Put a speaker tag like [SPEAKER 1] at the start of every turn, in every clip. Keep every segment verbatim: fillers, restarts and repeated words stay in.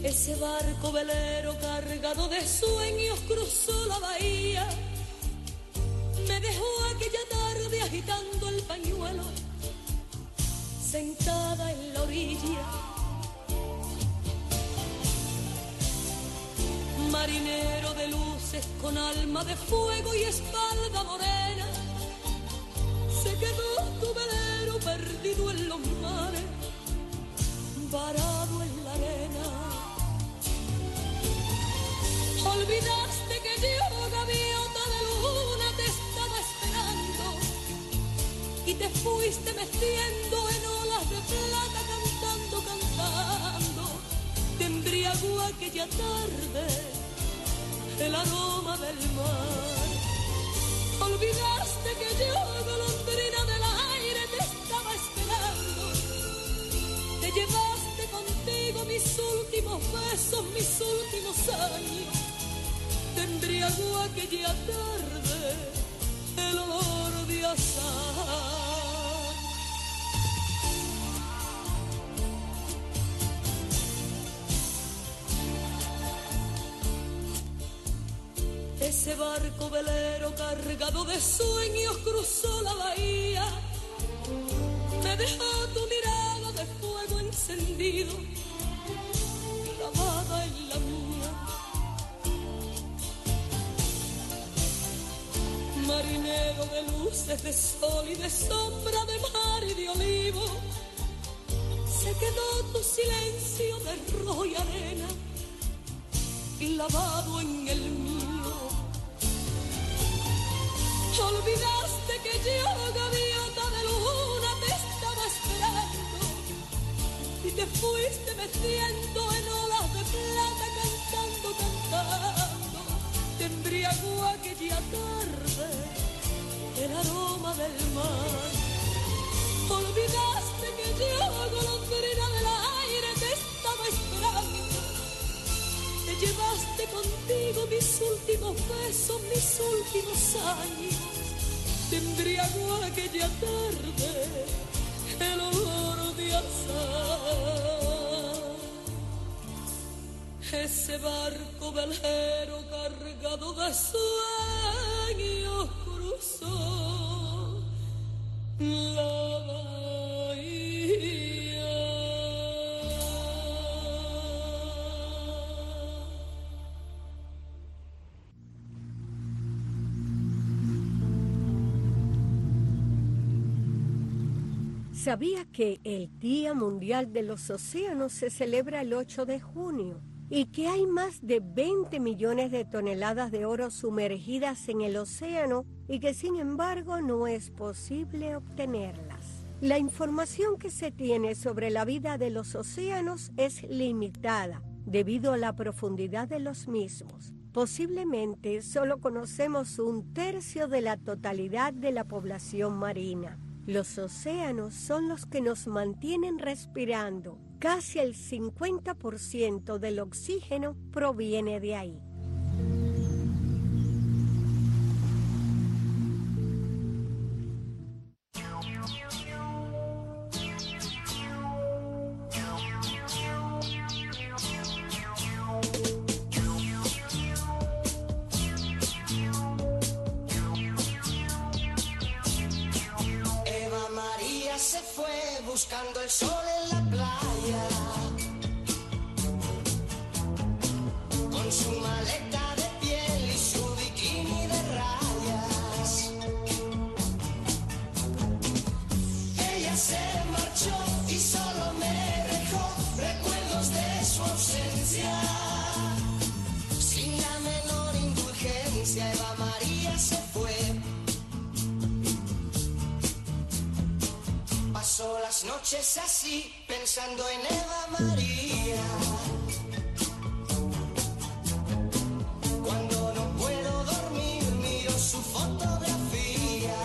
[SPEAKER 1] Ese barco velero cargado de sueños cruzó la bahía. Me dejó aquella tarde agitando el pañuelo, sentada en la orilla. Marinero de luces con alma de fuego y espalda morena, se quedó tu velero perdido en los mares, varado en la arena. Olvidaste que yo, gaviota de luna, te estaba esperando y te fuiste meciendo en olas de plata, cantando, cantando. Te embriagó aquella tarde el aroma del mar. Olvidaste que yo, golondrina del aire, te estaba esperando. Te llevaste contigo mis últimos besos, mis últimos años. Te embriagó aquella tarde el olor de azahar. Ese barco velero cargado de sueños cruzó la bahía. Me dejó tu mirada de fuego encendido, clavada en la mía. Marinero de luces, de sol y de sombra, de mar y de olivo, se quedó tu silencio de rojo y arena, clavado en el mío. Olvidaste que yo, gaviota de luna, te estaba esperando y te fuiste meciendo en olas de plata, cantando, cantando. Te embriagó aquella tarde el aroma del mar. Olvidaste que yo, golondrina del aire, te estaba esperando. Te llevaste contigo mis últimos besos, mis últimos años. Te embriagó aquella tarde el olor de azahar. Ese barco velero cargado de sueños cruzó la bahía.
[SPEAKER 2] ¿Sabía que el Día Mundial de los Océanos se celebra el ocho de junio? Y que hay más de veinte millones de toneladas de oro sumergidas en el océano y que sin embargo no es posible obtenerlas. La información que se tiene sobre la vida de los océanos es limitada debido a la profundidad de los mismos. Posiblemente solo conocemos un tercio de la totalidad de la población marina. Los océanos son los que nos mantienen respirando. Casi el cincuenta por ciento del oxígeno proviene de ahí.
[SPEAKER 3] Eva María se fue buscando el sol en la playa, con su maleta de piel y su bikini de rayas. Ella se marchó y solo me dejó recuerdos de su ausencia. Sin la menor indulgencia, Eva María se fue. Pasó las noches así, pensando en Eva María. Cuando no puedo dormir, miro su fotografía.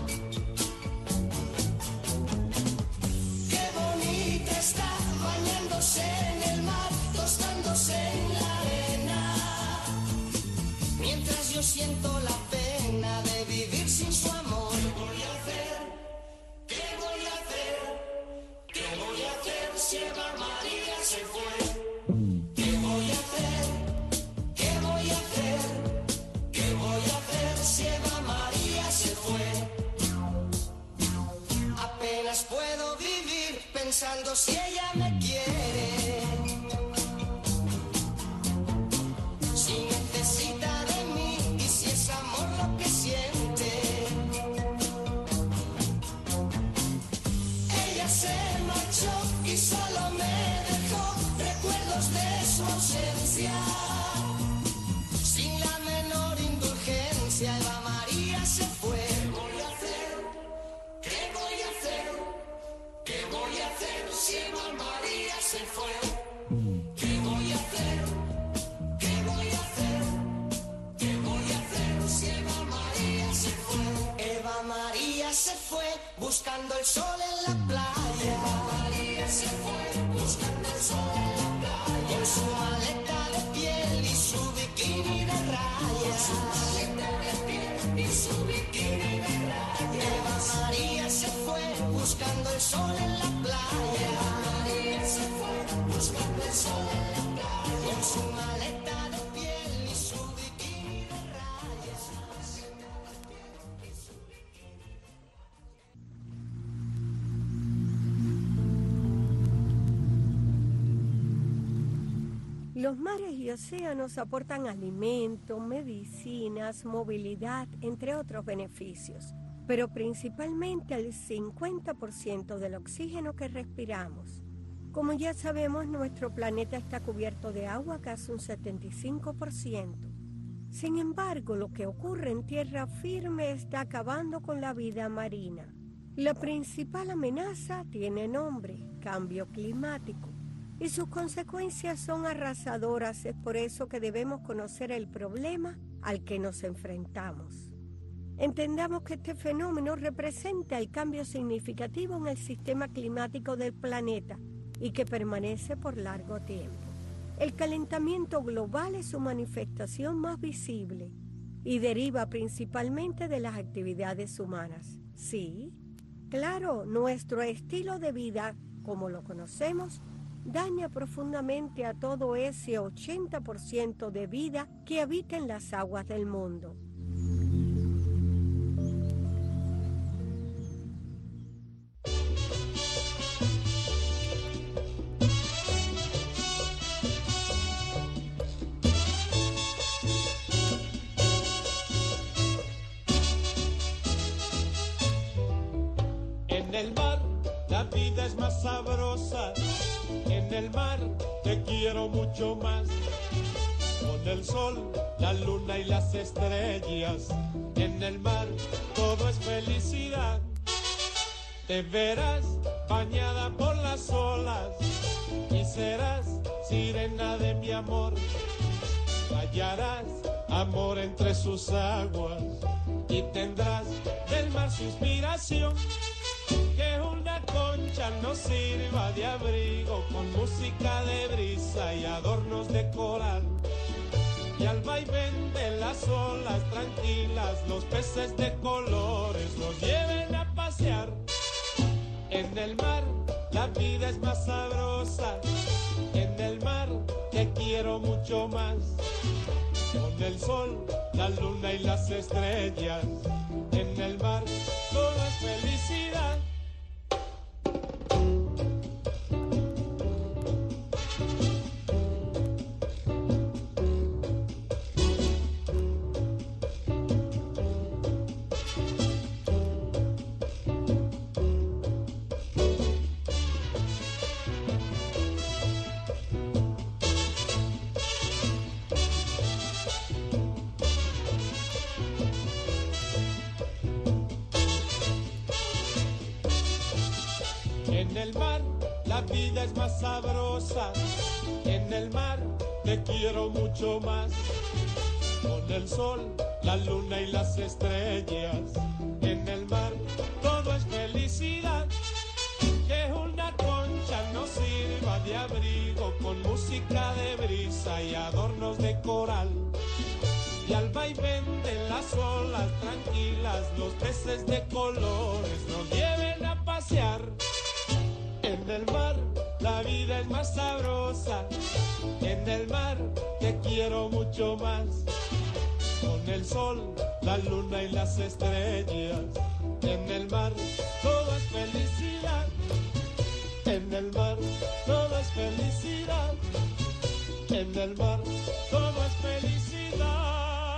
[SPEAKER 3] Qué bonita está, bañándose en el mar, tostándose en la arena. Mientras yo siento la pena de vivir sin su amor. ¿Qué voy a hacer? ¿Qué voy a hacer? ¿Qué voy a hacer si Eva María se fue? ¿Qué pregunto si ella me quiere, si necesita de mí y si es amor lo que siente. Ella se marchó y solo me dejó recuerdos de su ausencia. Sin la menor indulgencia, Eva María se fue. ¿Qué voy a hacer? ¿Qué voy a hacer? ¿Qué voy a hacer si Eva María se fue? ¿Qué voy a hacer? ¿Qué voy a hacer? ¿Qué voy a hacer si Eva María se fue? Eva María se fue buscando el sol en la playa. Eva María se fue buscando el sol en la playa. Con su maleta de piel y su bikini de rayas. Con su maleta de piel y su bikini de rayas. Eva María se fue buscando el sol en la playa. Eva María se fue buscando el sol en la playa. Con su maleta de piel y su bikini de rayas.
[SPEAKER 2] Los mares y océanos aportan alimentos, medicinas, movilidad, entre otros beneficios, pero principalmente el cincuenta por ciento del oxígeno que respiramos. Como ya sabemos, nuestro planeta está cubierto de agua casi un setenta y cinco por ciento. Sin embargo, lo que ocurre en tierra firme está acabando con la vida marina. La principal amenaza tiene nombre: cambio climático. Y sus consecuencias son arrasadoras. Es por eso que debemos conocer el problema al que nos enfrentamos. Entendamos que este fenómeno representa el cambio significativo en el sistema climático del planeta y que permanece por largo tiempo. El calentamiento global es su manifestación más visible y deriva principalmente de las actividades humanas. Sí, claro, nuestro estilo de vida, como lo conocemos, daña profundamente a todo ese ochenta por ciento de vida que habita en las aguas del mundo.
[SPEAKER 4] En el mar la vida es más sabrosa. En el mar te quiero mucho más. Con el sol, la luna y las estrellas. En el mar todo es felicidad. Te verás bañada por las olas y serás sirena de mi amor. Hallarás amor entre sus aguas y tendrás del mar su inspiración. Que una concha nos sirva de abrigo con música de brisa y adornos de coral. Y al vaivén de las olas tranquilas los peces de colores nos lleven a pasear. En el mar la vida es más sabrosa. En el mar te quiero mucho más. Con el sol, la luna y las estrellas. En el mar todo es felicidad. En el mar la vida es más sabrosa. En el mar te quiero mucho más. Con el sol, la luna y las estrellas. En el mar todo es felicidad. Que una concha nos sirva de abrigo con música de brisa y adornos de coral. Y al vaivén de las olas tranquilas los peces de colores nos lleven a pasear. En el mar la vida es más sabrosa. En el mar te quiero mucho más. Con el sol, la luna y las estrellas. En el mar todo es felicidad. En En el mar todo es felicidad, en el mar todo es felicidad.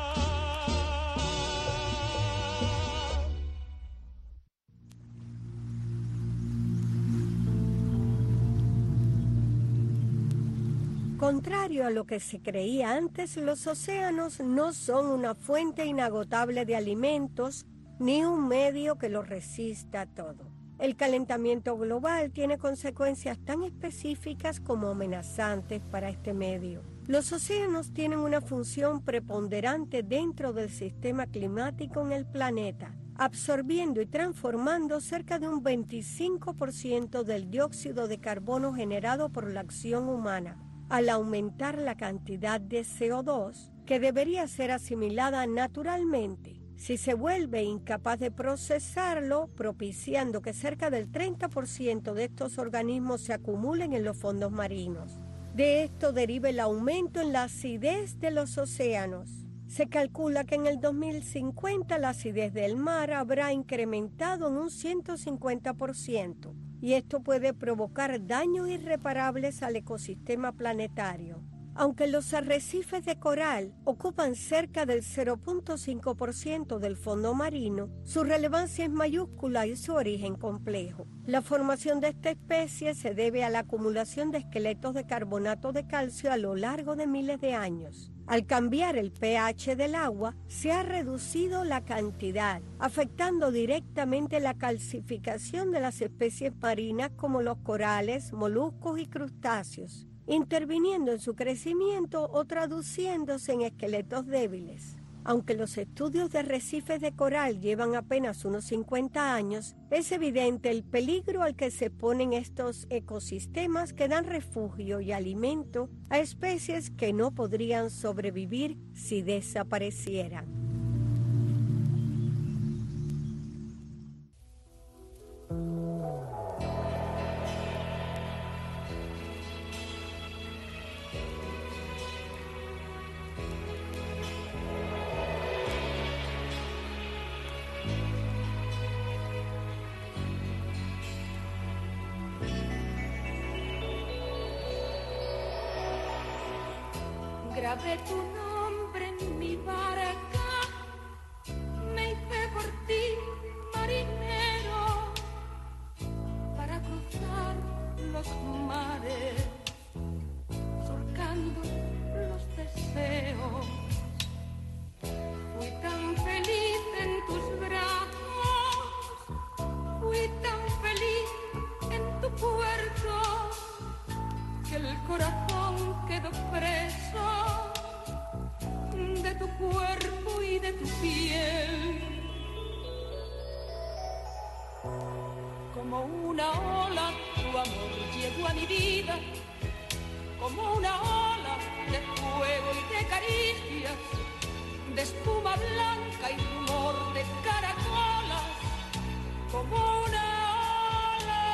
[SPEAKER 2] Contrario a lo que se creía antes, los océanos no son una fuente inagotable de alimentos ni un medio que lo resista todo. El calentamiento global tiene consecuencias tan específicas como amenazantes para este medio. Los océanos tienen una función preponderante dentro del sistema climático en el planeta, absorbiendo y transformando cerca de un veinticinco por ciento del dióxido de carbono generado por la acción humana, al aumentar la cantidad de C O dos que debería ser asimilada naturalmente. Si se vuelve incapaz de procesarlo, propiciando que cerca del treinta por ciento de estos organismos se acumulen en los fondos marinos. De esto deriva el aumento en la acidez de los océanos. Se calcula que en el dos mil cincuenta la acidez del mar habrá incrementado en un ciento cincuenta por ciento, y esto puede provocar daños irreparables al ecosistema planetario. Aunque los arrecifes de coral ocupan cerca del cero punto cinco por ciento del fondo marino, su relevancia es mayúscula y su origen complejo. La formación de esta especie se debe a la acumulación de esqueletos de carbonato de calcio a lo largo de miles de años. Al cambiar el pH del agua, se ha reducido la cantidad, afectando directamente la calcificación de las especies marinas como los corales, moluscos y crustáceos, interviniendo en su crecimiento o traduciéndose en esqueletos débiles. Aunque los estudios de arrecifes de coral llevan apenas unos cincuenta años, es evidente el peligro al que se ponen estos ecosistemas que dan refugio y alimento a especies que no podrían sobrevivir si desaparecieran.
[SPEAKER 1] Grabé tu nombre en mi barca, me hice por ti marinero, para cruzar los mares, surcando los deseos. Fui tan feliz en tus brazos, fui tan feliz en tu puerto, que el corazón quedó preso de tu cuerpo y de tu piel. Como una ola, tu amor llegó a mi vida, como una ola de fuego y de caricias, de espuma blanca y rumor de caracolas, como una ola.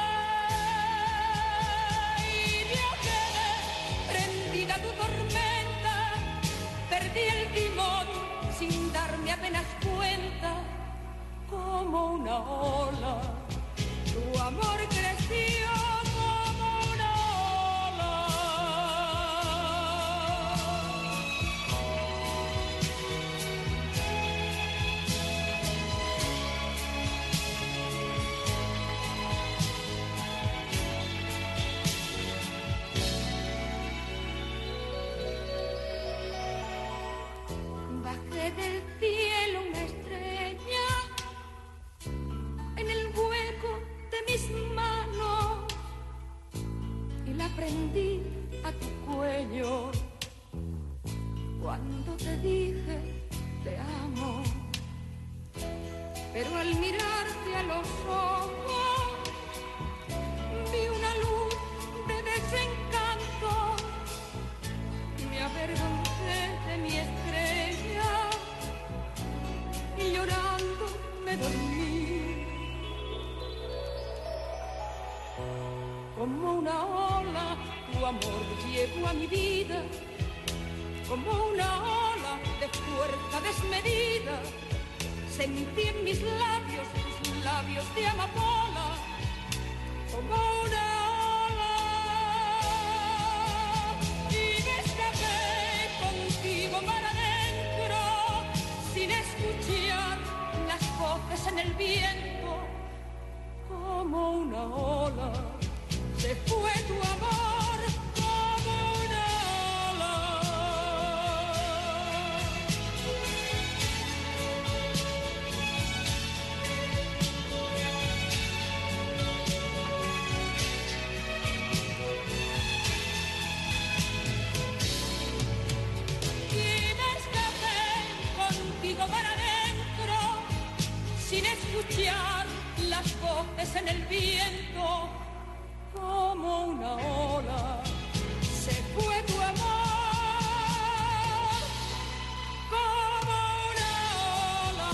[SPEAKER 1] Y viajé prendida a tu tormenta, perdí el timón sin darme apenas cuenta, como una ola, tu amor creció como una ola. Bajé del cielo una estrella en el hueco de mis manos y la prendí a tu cuello cuando te dije te amo. Pero al mirarte a los ojos vi una luz de desencanto y me avergoncé de mi estrella y llorando me dormí. Como una ola, tu amor llegó a mi vida, como una ola de fuerza desmedida. Sentí en mis labios tus labios de amapola, como una ola. flores en el viento, como una ola, se fue tu amor, como una ola.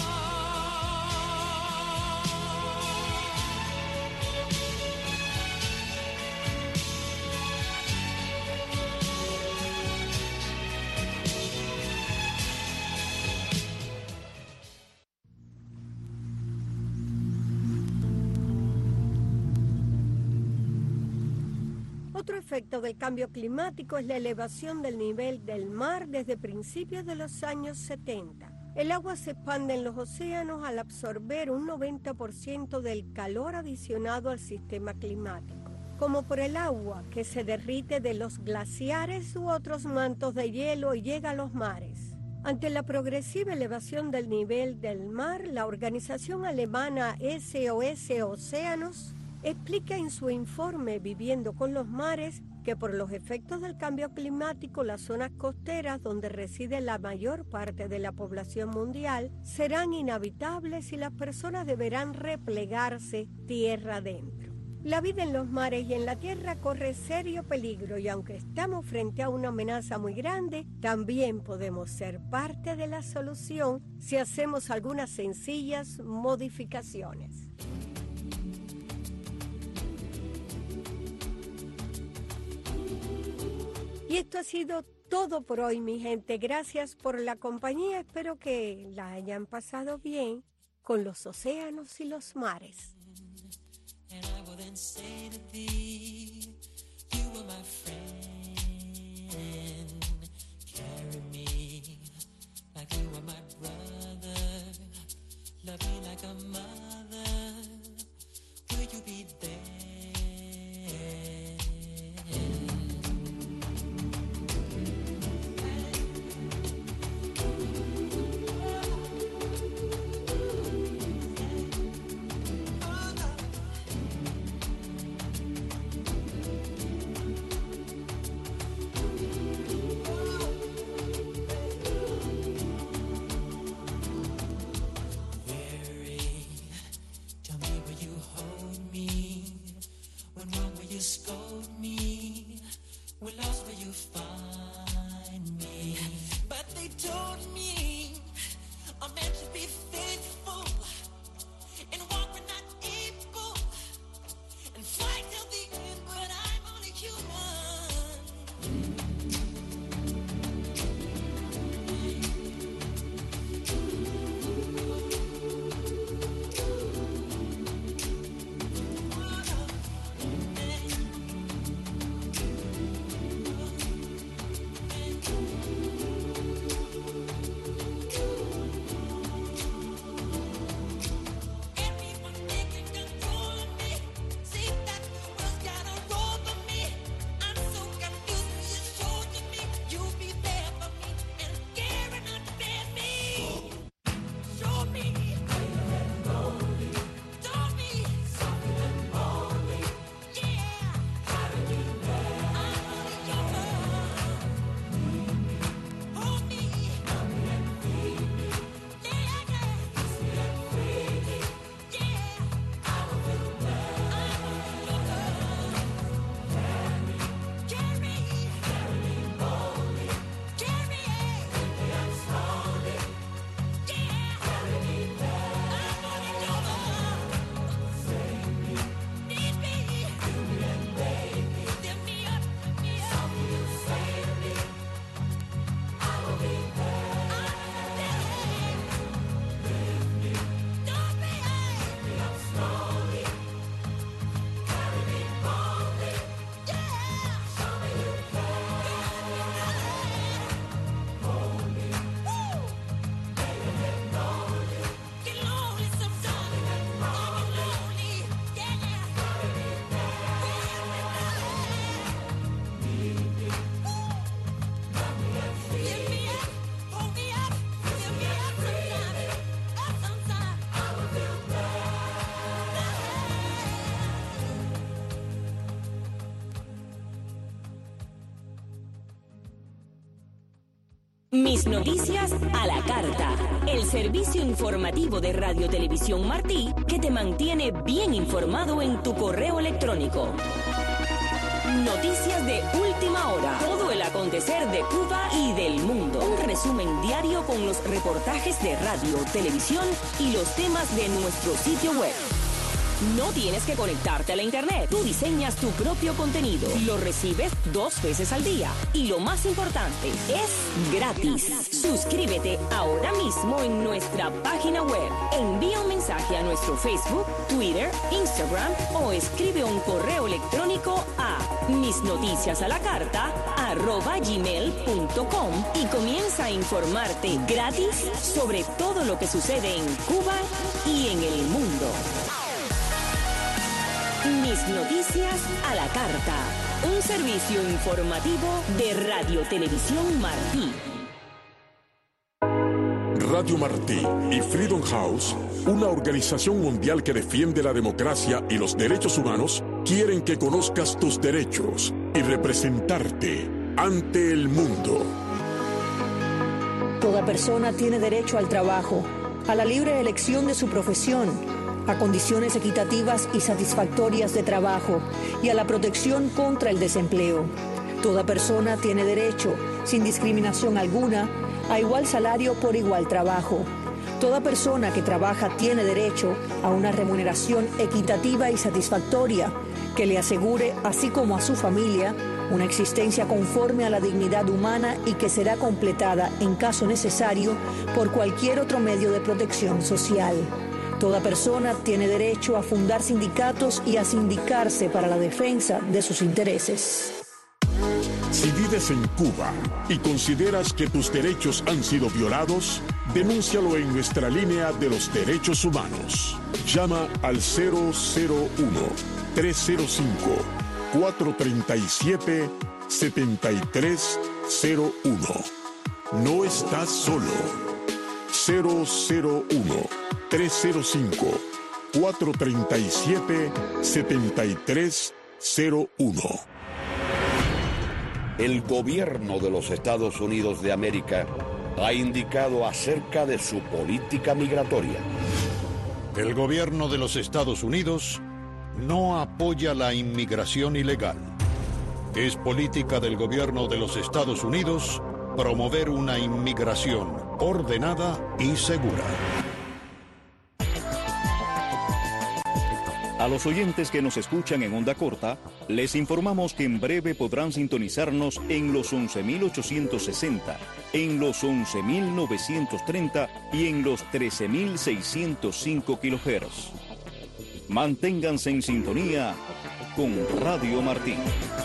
[SPEAKER 2] Otro efecto del cambio climático es la elevación del nivel del mar desde principios de los años setenta. El agua se expande en los océanos al absorber un noventa por ciento del calor adicionado al sistema climático, como por el agua que se derrite de los glaciares u otros mantos de hielo y llega a los mares. Ante la progresiva elevación del nivel del mar, la organización alemana S O S Océanos explica en su informe Viviendo con los mares que por los efectos del cambio climático las zonas costeras donde reside la mayor parte de la población mundial serán inhabitables y las personas deberán replegarse tierra adentro. La vida en los mares y en la tierra corre serio peligro y aunque estamos frente a una amenaza muy grande, también podemos ser parte de la solución si hacemos algunas sencillas modificaciones. Y esto ha sido todo por hoy, mi gente. Gracias por la compañía. Espero que la hayan pasado bien con los océanos y los mares.
[SPEAKER 5] Mis Noticias a la Carta, el servicio informativo de Radio Televisión Martí que te mantiene bien informado en tu correo electrónico. Noticias de última hora, todo el acontecer de Cuba y del mundo. Un resumen diario con los reportajes de radio, televisión y los temas de nuestro sitio web. No tienes que conectarte a la internet. Tú diseñas tu propio contenido. Lo recibes dos veces al día. Y lo más importante, es gratis. Suscríbete ahora mismo en nuestra página web. Envía un mensaje a nuestro Facebook, Twitter, Instagram o escribe un correo electrónico a misnoticiasalacarta arroba gmail punto com y comienza a informarte gratis sobre todo lo que sucede en Cuba y en el mundo. Mis Noticias a la Carta, un servicio informativo de Radio Televisión Martí.
[SPEAKER 6] Radio Martí y Freedom House, una organización mundial que defiende la democracia y los derechos humanos, quieren que conozcas tus derechos y representarte ante el mundo.
[SPEAKER 7] Toda persona tiene derecho al trabajo, a la libre elección de su profesión, a condiciones equitativas y satisfactorias de trabajo y a la protección contra el desempleo. Toda persona tiene derecho, sin discriminación alguna, a igual salario por igual trabajo. Toda persona que trabaja tiene derecho a una remuneración equitativa y satisfactoria que le asegure, así como a su familia, una existencia conforme a la dignidad humana y que será completada, en caso necesario, por cualquier otro medio de protección social. Toda persona tiene derecho a fundar sindicatos y a sindicarse para la defensa de sus intereses.
[SPEAKER 6] Si vives en Cuba y consideras que tus derechos han sido violados, denúncialo en nuestra línea de los derechos humanos. Llama al cero cero uno, tres cero cinco, cuatro tres siete, siete tres cero uno. No estás solo. cero cero uno, tres cero cinco, cuatro tres siete, siete tres cero uno.
[SPEAKER 8] El gobierno de los Estados Unidos de América ha indicado acerca de su política migratoria.
[SPEAKER 9] El gobierno de los Estados Unidos no apoya la inmigración ilegal. Es política del gobierno de los Estados Unidos promover una inmigración ordenada y segura.
[SPEAKER 10] A los oyentes que nos escuchan en onda corta, les informamos que en breve podrán sintonizarnos en los once mil ochocientos sesenta, en los once mil novecientos treinta y en los trece mil seiscientos cinco kilohertz. Manténganse en sintonía con Radio Martí.